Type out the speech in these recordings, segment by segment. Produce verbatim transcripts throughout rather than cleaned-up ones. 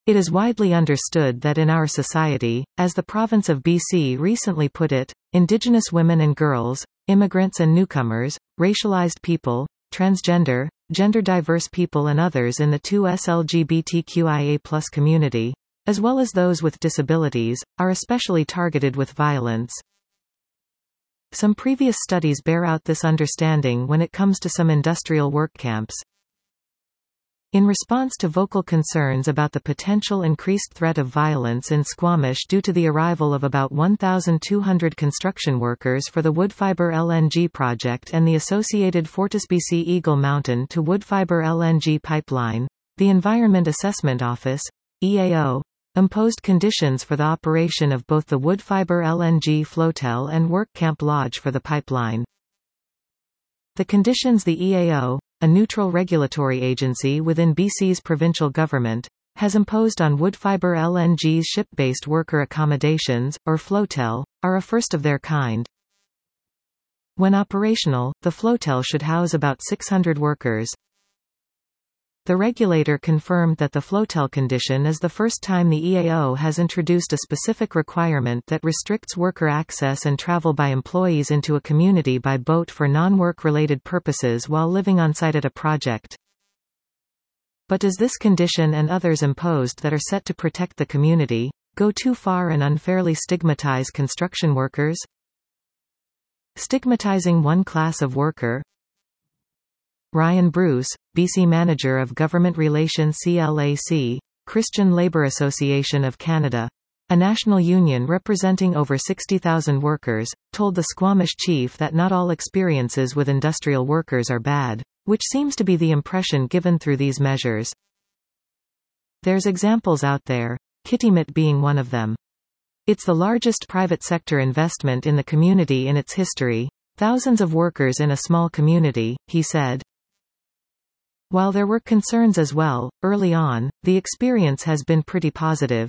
It is widely understood that in our society, as the province of B C recently put it, Indigenous women and girls, immigrants and newcomers, racialized people, transgender, gender-diverse people and others in the two S L G B T Q I A plus community, as well as those with disabilities, are especially targeted with violence. Some previous studies bear out this understanding when it comes to some industrial work camps. In response to vocal concerns about the potential increased threat of violence in Squamish due to the arrival of about one thousand two hundred construction workers for the Woodfibre L N G project and the associated FortisBC Eagle Mountain to Woodfibre L N G pipeline, the Environment Assessment Office, E A O, imposed conditions for the operation of both the Woodfibre L N G flotel and Work Camp Lodge for the pipeline. The conditions the E A O, a neutral regulatory agency within B C's provincial government, has imposed on Woodfibre L N G's ship-based worker accommodations, or flotel, are a first of their kind. When operational, the flotel should house about six hundred workers. The regulator confirmed that the flotel condition is the first time the E A O has introduced a specific requirement that restricts worker access and travel by employees into a community by boat for non-work-related purposes while living on site at a project. But does this condition and others imposed that are set to protect the community go too far and unfairly stigmatize construction workers? Stigmatizing one class of worker? Ryan Bruce, B C Manager of Government Relations C L A C, Christian Labour Association of Canada, a national union representing over sixty thousand workers, told the Squamish chief that not all experiences with industrial workers are bad, which seems to be the impression given through these measures. There's examples out there, Kitimat being one of them. It's the largest private sector investment in the community in its history, thousands of workers in a small community, he said. While there were concerns as well, early on, the experience has been pretty positive.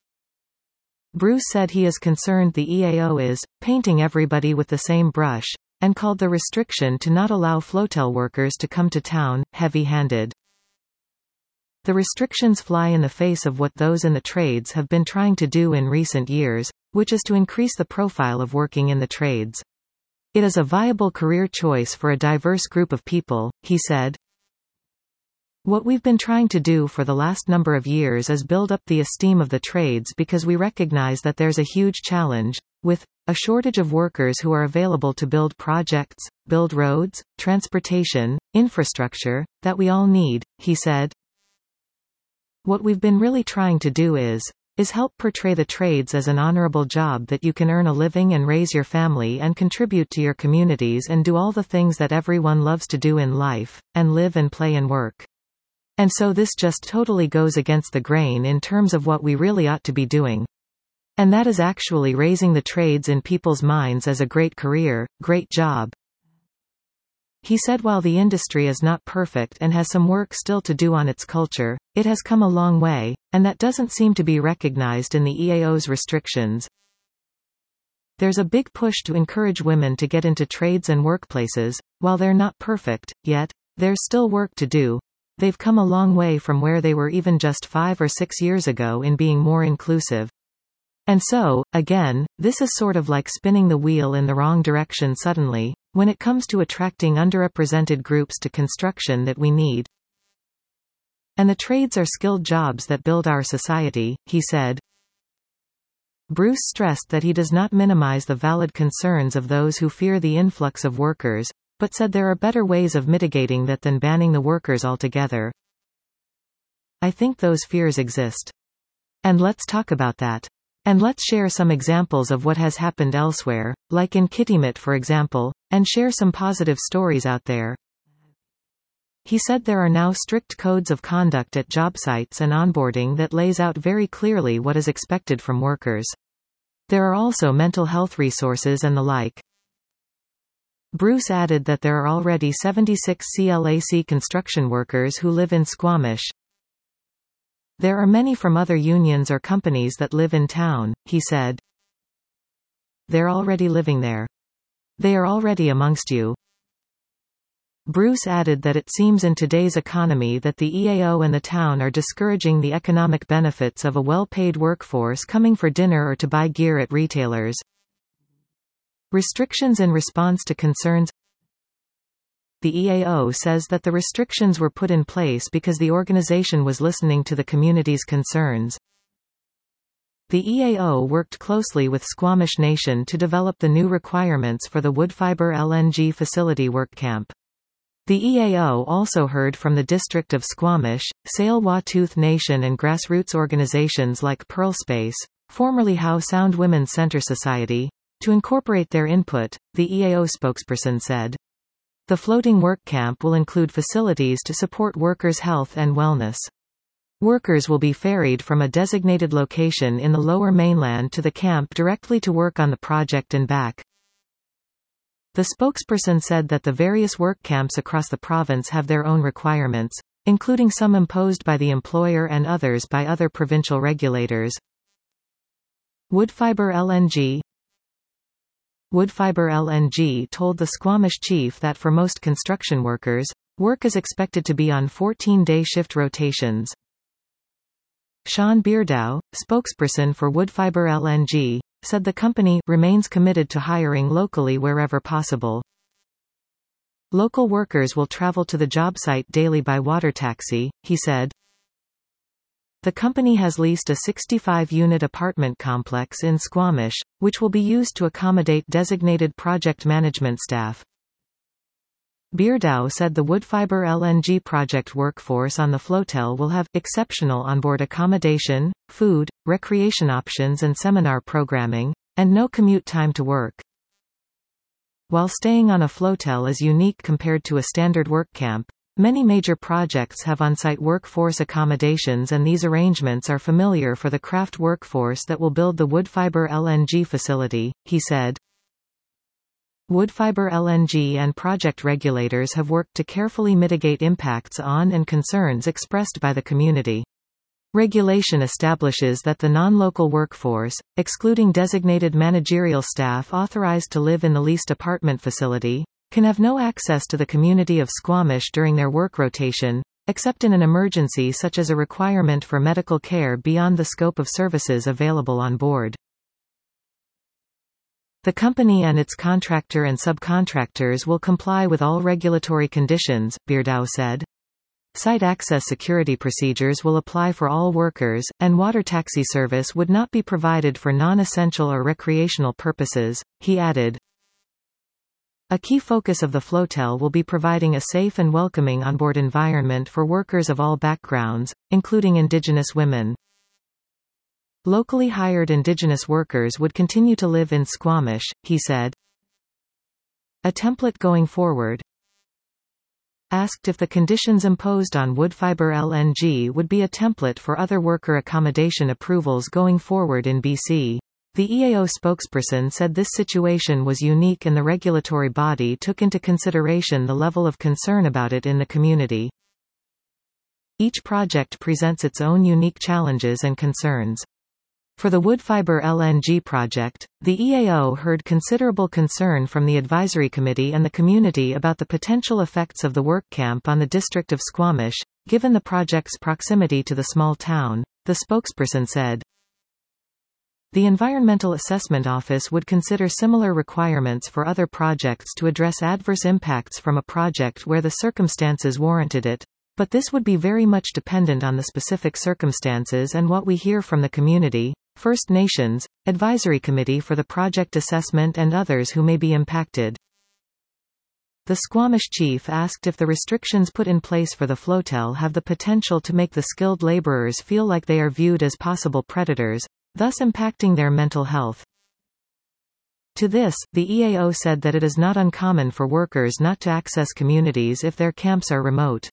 Bruce said he is concerned the E A O is painting everybody with the same brush, and called the restriction to not allow flotel workers to come to town heavy-handed. The restrictions fly in the face of what those in the trades have been trying to do in recent years, which is to increase the profile of working in the trades. It is a viable career choice for a diverse group of people, he said. What we've been trying to do for the last number of years is build up the esteem of the trades because we recognize that there's a huge challenge, with a shortage of workers who are available to build projects, build roads, transportation, infrastructure, that we all need, he said. What we've been really trying to do is, is help portray the trades as an honorable job that you can earn a living and raise your family and contribute to your communities and do all the things that everyone loves to do in life, and live and play and work. And so this just totally goes against the grain in terms of what we really ought to be doing. And that is actually raising the trades in people's minds as a great career, great job. He said while the industry is not perfect and has some work still to do on its culture, it has come a long way, and that doesn't seem to be recognized in the E A O's restrictions. There's a big push to encourage women to get into trades and workplaces. While they're not perfect, yet, there's still work to do. They've come a long way from where they were even just five or six years ago in being more inclusive. And so, again, this is sort of like spinning the wheel in the wrong direction suddenly, when it comes to attracting underrepresented groups to construction that we need. And the trades are skilled jobs that build our society, he said. Bruce stressed that he does not minimize the valid concerns of those who fear the influx of workers, but said there are better ways of mitigating that than banning the workers altogether. I think those fears exist. And let's talk about that. And let's share some examples of what has happened elsewhere, like in Kitimat for example, and share some positive stories out there. He said there are now strict codes of conduct at job sites and onboarding that lays out very clearly what is expected from workers. There are also mental health resources and the like. Bruce added that there are already seventy-six C L A C construction workers who live in Squamish. There are many from other unions or companies that live in town, he said. They're already living there. They are already amongst you. Bruce added that it seems in today's economy that the E A O and the town are discouraging the economic benefits of a well-paid workforce coming for dinner or to buy gear at retailers. Restrictions in response to concerns. The E A O says that the restrictions were put in place because the organization was listening to the community's concerns. The E A O worked closely with Squamish Nation to develop the new requirements for the Woodfibre L N G facility work camp. The E A O also heard from the District of Squamish, Tsleil-Waututh Nation and grassroots organizations like Pearl Space, formerly Howe Sound Women's Center Society, to incorporate their input, the E A O spokesperson said. The floating work camp will include facilities to support workers' health and wellness. Workers will be ferried from a designated location in the Lower Mainland to the camp directly to work on the project and back. The spokesperson said that the various work camps across the province have their own requirements, including some imposed by the employer and others by other provincial regulators. Woodfibre L N G. Woodfibre L N G told the Squamish chief that for most construction workers, work is expected to be on fourteen-day shift rotations. Sean Beardow, spokesperson for Woodfibre L N G, said the company remains committed to hiring locally wherever possible. Local workers will travel to the job site daily by water taxi, he said. The company has leased a sixty-five unit apartment complex in Squamish, which will be used to accommodate designated project management staff. Beardow said the Woodfibre L N G project workforce on the flotel will have exceptional onboard accommodation, food, recreation options and seminar programming, and no commute time to work. While staying on a flotel is unique compared to a standard work camp, many major projects have on-site workforce accommodations, and these arrangements are familiar for the craft workforce that will build the Woodfibre L N G facility, he said. Woodfibre L N G and project regulators have worked to carefully mitigate impacts on and concerns expressed by the community. Regulation establishes that the non-local workforce, excluding designated managerial staff authorized to live in the leased apartment facility, can have no access to the community of Squamish during their work rotation, except in an emergency such as a requirement for medical care beyond the scope of services available on board. The company and its contractor and subcontractors will comply with all regulatory conditions, Beardow said. Site access security procedures will apply for all workers, and water taxi service would not be provided for non-essential or recreational purposes, he added. A key focus of the flotel will be providing a safe and welcoming onboard environment for workers of all backgrounds, including Indigenous women. Locally hired Indigenous workers would continue to live in Squamish, he said. A template going forward. Asked if the conditions imposed on Woodfibre L N G would be a template for other worker accommodation approvals going forward in B C, the E A O spokesperson said this situation was unique and the regulatory body took into consideration the level of concern about it in the community. Each project presents its own unique challenges and concerns. For the Woodfibre L N G project, the E A O heard considerable concern from the advisory committee and the community about the potential effects of the work camp on the district of Squamish, given the project's proximity to the small town, the spokesperson said. The Environmental Assessment Office would consider similar requirements for other projects to address adverse impacts from a project where the circumstances warranted it, but this would be very much dependent on the specific circumstances and what we hear from the community, First Nations, Advisory Committee for the Project Assessment and others who may be impacted. The Squamish chief asked if the restrictions put in place for the flotel have the potential to make the skilled laborers feel like they are viewed as possible predators, thus impacting their mental health. To this, the E A O said that it is not uncommon for workers not to access communities if their camps are remote.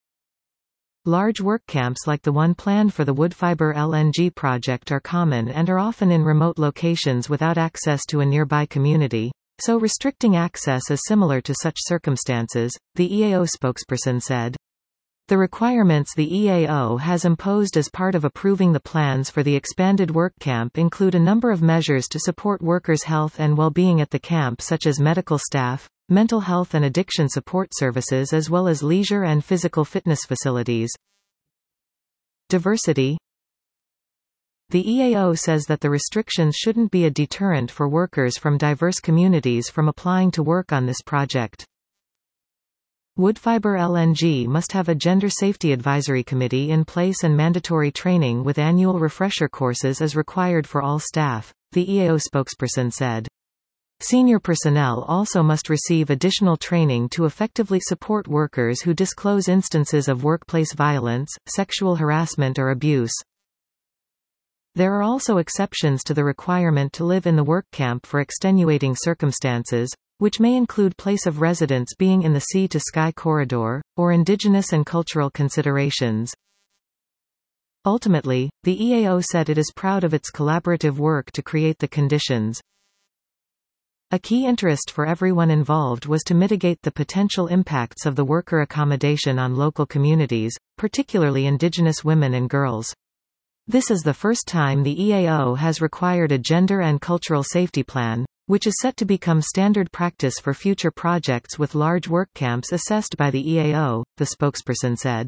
Large work camps like the one planned for the Woodfibre L N G project are common and are often in remote locations without access to a nearby community, so restricting access is similar to such circumstances, the E A O spokesperson said. The requirements the E A O has imposed as part of approving the plans for the expanded work camp include a number of measures to support workers' health and well-being at the camp, such as medical staff, mental health and addiction support services, as well as leisure and physical fitness facilities. Diversity. The E A O says that the restrictions shouldn't be a deterrent for workers from diverse communities from applying to work on this project. Woodfibre L N G must have a Gender Safety Advisory Committee in place and mandatory training with annual refresher courses as required for all staff, the E A O spokesperson said. Senior personnel also must receive additional training to effectively support workers who disclose instances of workplace violence, sexual harassment or abuse. There are also exceptions to the requirement to live in the work camp for extenuating circumstances, which may include place of residence being in the sea-to-sky corridor, or indigenous and cultural considerations. Ultimately, the E A O said it is proud of its collaborative work to create the conditions. A key interest for everyone involved was to mitigate the potential impacts of the worker accommodation on local communities, particularly Indigenous women and girls. This is the first time the E A O has required a gender and cultural safety plan, which is set to become standard practice for future projects with large work camps assessed by the E A O, the spokesperson said.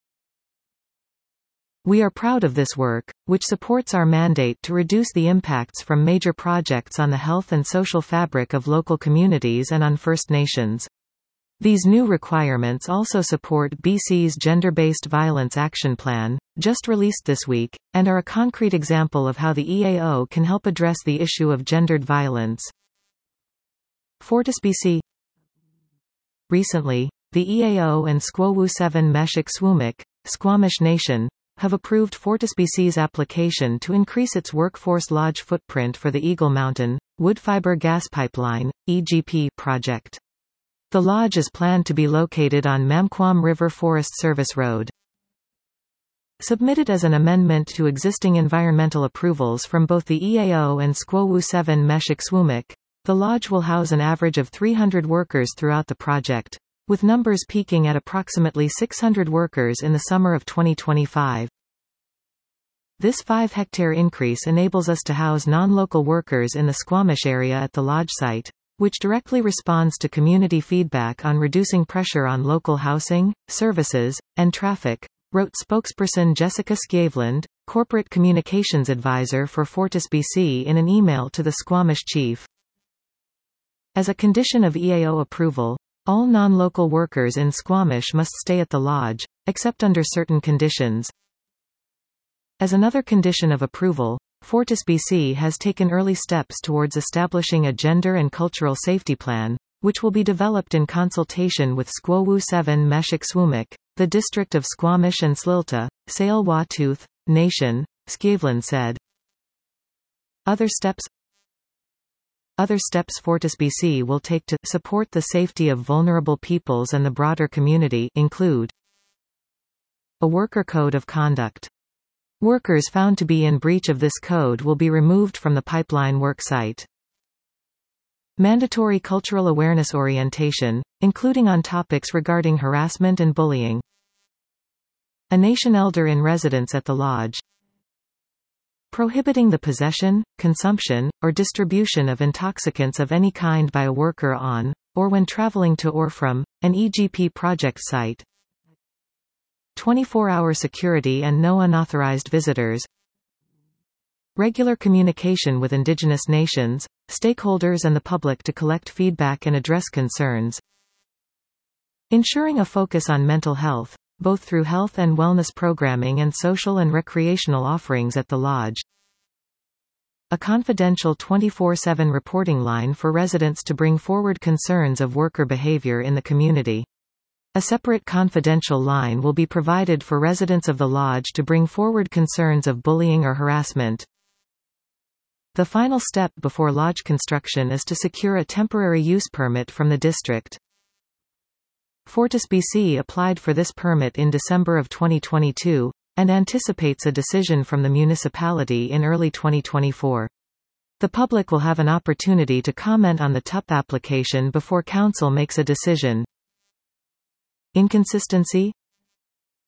We are proud of this work, which supports our mandate to reduce the impacts from major projects on the health and social fabric of local communities and on First Nations. These new requirements also support B C's Gender-Based Violence Action Plan, just released this week, and are a concrete example of how the E A O can help address the issue of gendered violence. FortisBC. Recently, the E A O and Squawu seven Meshik Swumik, Squamish Nation, have approved FortisBC's application to increase its workforce lodge footprint for the Eagle Mountain, Woodfibre Gas Pipeline, E G P, project. The lodge is planned to be located on Mamquam River Forest Service Road. Submitted as an amendment to existing environmental approvals from both the E A O and Squawu seven Meshik Swumik, the lodge will house an average of three hundred workers throughout the project, with numbers peaking at approximately six hundred workers in the summer of twenty twenty-five. This five-hectare increase enables us to house non-local workers in the Squamish area at the lodge site, which directly responds to community feedback on reducing pressure on local housing, services, and traffic, wrote spokesperson Jessica Skjæveland, corporate communications advisor for FortisBC in an email to the Squamish chief. As a condition of E A O approval, all non-local workers in Squamish must stay at the lodge, except under certain conditions. As another condition of approval, FortisBC has taken early steps towards establishing a gender and cultural safety plan, which will be developed in consultation with Squawu seven Meshik Swumik, the district of Squamish and Slilta, Tsleil-Waututh Nation, Skjæveland said. Other steps Other steps FortisBC will take to support the safety of vulnerable peoples and the broader community include a worker code of conduct. Workers found to be in breach of this code will be removed from the pipeline work site. Mandatory cultural awareness orientation, including on topics regarding harassment and bullying. A nation elder in residence at the lodge. Prohibiting the possession, consumption, or distribution of intoxicants of any kind by a worker on, or when traveling to or from, an E G P project site. twenty-four hour security and no unauthorized visitors. Regular communication with Indigenous nations, stakeholders and the public to collect feedback and address concerns. Ensuring a focus on mental health, both through health and wellness programming and social and recreational offerings at the lodge. A confidential twenty-four seven reporting line for residents to bring forward concerns of worker behavior in the community. A separate confidential line will be provided for residents of the lodge to bring forward concerns of bullying or harassment. The final step before lodge construction is to secure a temporary use permit from the district. FortisBC applied for this permit in December of twenty twenty-two, and anticipates a decision from the municipality in early twenty twenty-four. The public will have an opportunity to comment on the T U P application before council makes a decision. Inconsistency?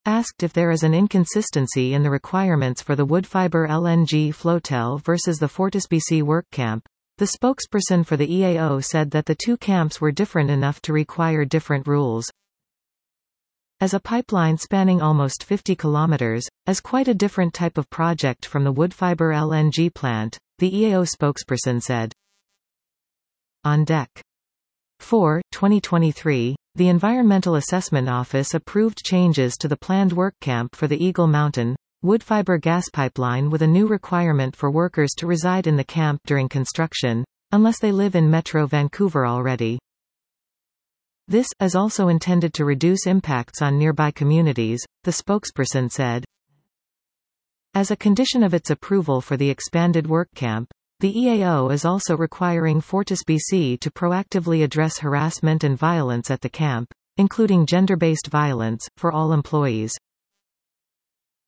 Asked if there is an inconsistency in the requirements for the Woodfibre L N G flotel versus the FortisBC work camp, the spokesperson for the E A O said that the two camps were different enough to require different rules. As a pipeline spanning almost fifty kilometers, as quite a different type of project from the Woodfibre L N G plant, the E A O spokesperson said. On deck. four, twenty twenty-three, the Environmental Assessment Office approved changes to the planned work camp for the Eagle Mountain Woodfibre gas pipeline with a new requirement for workers to reside in the camp during construction, unless they live in Metro Vancouver already. This is also intended to reduce impacts on nearby communities, the spokesperson said. As a condition of its approval for the expanded work camp, the E A O is also requiring FortisBC to proactively address harassment and violence at the camp, including gender-based violence, for all employees.